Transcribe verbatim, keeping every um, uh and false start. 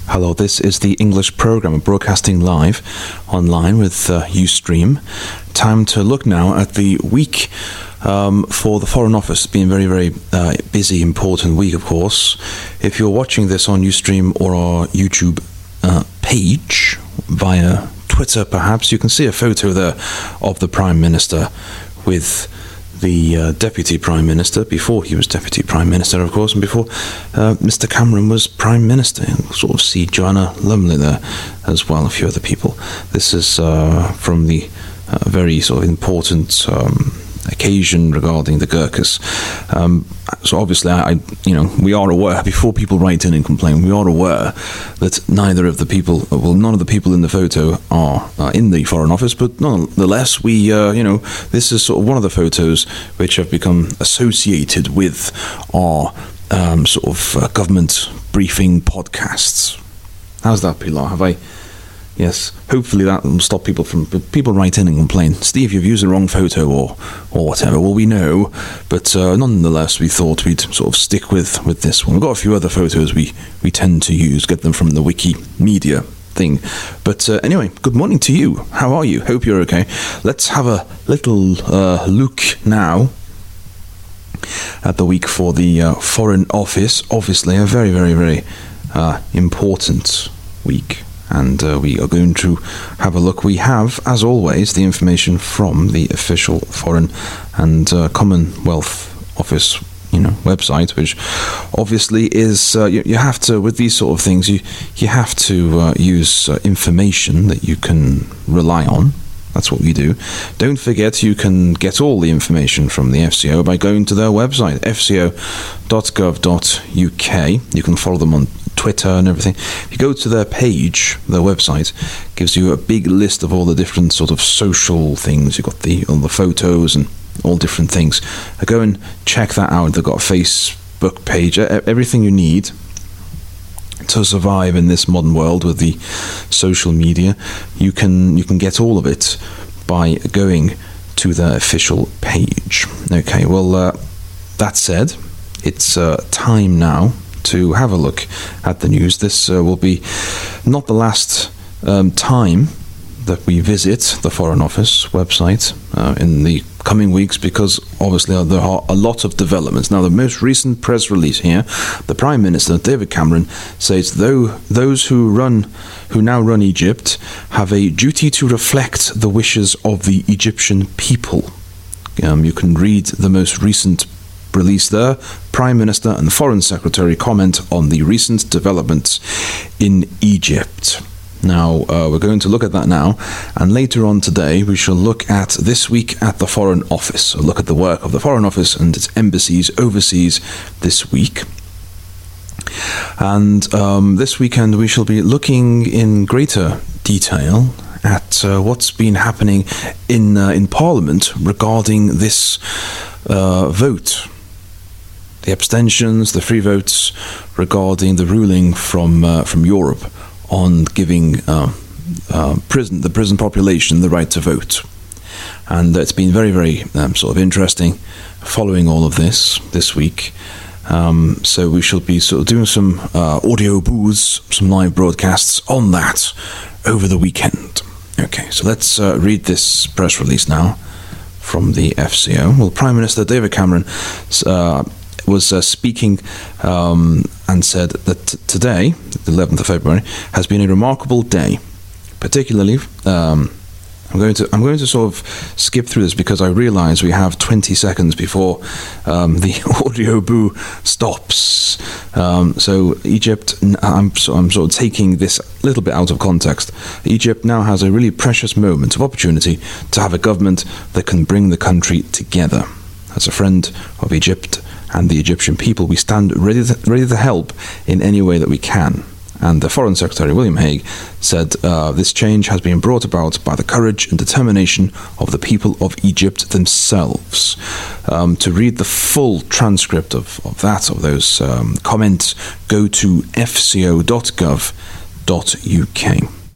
Hello, this is the English program broadcasting live online with uh, Ustream. Time to look now at the week um, for the Foreign Office. It's been a very, very uh, busy, important week, of course. If you're watching this on Ustream or our YouTube uh, page via Twitter, perhaps, you can see a photo there of the Prime Minister with the uh, Deputy Prime Minister, before he was Deputy Prime Minister, of course, and before uh, Mister Cameron was Prime Minister. You'll sort of see Joanna Lumley there as well, a few other people. This is uh, from the uh, very sort of important um, occasion regarding the Gurkhas. Um, so obviously, I, you know, we are aware, before people write in and complain, we are aware that neither of the people, well, none of the people in the photo are uh, in the Foreign Office, but nonetheless, we, uh, you know, this is sort of one of the photos which have become associated with our um, sort of uh, government briefing podcasts. How's that, Pilar? Have I... Yes, hopefully that will stop people from... People write in and complain, Steve, you've used the wrong photo or or whatever. Well, we know, but uh, nonetheless, we thought we'd sort of stick with, with this one. We've got a few other photos we, we tend to use, get them from the Wikimedia thing. But uh, anyway, good morning to you. How are you? Hope you're okay. Let's have a little uh, look now at the week for the uh, Foreign Office. Obviously, a very, very, very uh, important week. And uh, we are going to have a look. We have, as always, the information from the official Foreign and uh, Commonwealth Office, you know, website, which obviously is, uh, you, you have to, with these sort of things, you, you have to uh, use uh, information that you can rely on. That's what we do. Don't forget, you can get all the information from the F C O by going to their website, f c o dot gov dot u k. You can follow them on Twitter and everything. If you go to their page, their website gives you a big list of all the different sort of social things. You've got the all the photos and all different things. Go and check that out. They've got a Facebook page, everything you need to survive in this modern world with the social media. You can you can get all of it by going to their official page. Okay, well, uh, that said, it's uh, time now to have a look at the news. This uh, will be not the last um, time that we visit the Foreign Office website uh, in the coming weeks, because obviously uh, there are a lot of developments. Now, the most recent press release here, the Prime Minister, David Cameron, says though those who run, who now run Egypt, have a duty to reflect the wishes of the Egyptian people. Um, you can read the most recent release there. Prime Minister and Foreign Secretary comment on the recent developments in Egypt. Now, uh, we're going to look at that now, and later on today we shall look at this week at the Foreign Office, a look at the work of the Foreign Office and its embassies overseas this week. And um, this weekend we shall be looking in greater detail at uh, what's been happening in, uh, in Parliament regarding this uh, vote. The abstentions, the free votes regarding the ruling from uh, from Europe on giving uh, uh, prison the prison population the right to vote. And it's been very, very um, sort of interesting following all of this this week. Um, so we shall be sort of doing some uh, audio booths, some live broadcasts on that over the weekend. Okay, so let's uh, read this press release now from the F C O. Well, Prime Minister David Cameron uh, was uh, speaking um, and said that t- today, the eleventh of February, has been a remarkable day. Particularly, um, I'm going to I'm going to sort of skip through this because I realise we have twenty seconds before um, the audio boo stops. Um, so Egypt, I'm so I'm sort of taking this a little bit out of context. Egypt now has a really precious moment of opportunity to have a government that can bring the country together. As a friend of Egypt and the Egyptian people, we stand ready to, ready to help in any way that we can. And the Foreign Secretary, William Hague, said uh, this change has been brought about by the courage and determination of the people of Egypt themselves. Um, to read the full transcript of, of that, of those um, comments, go to f c o dot gov dot u k.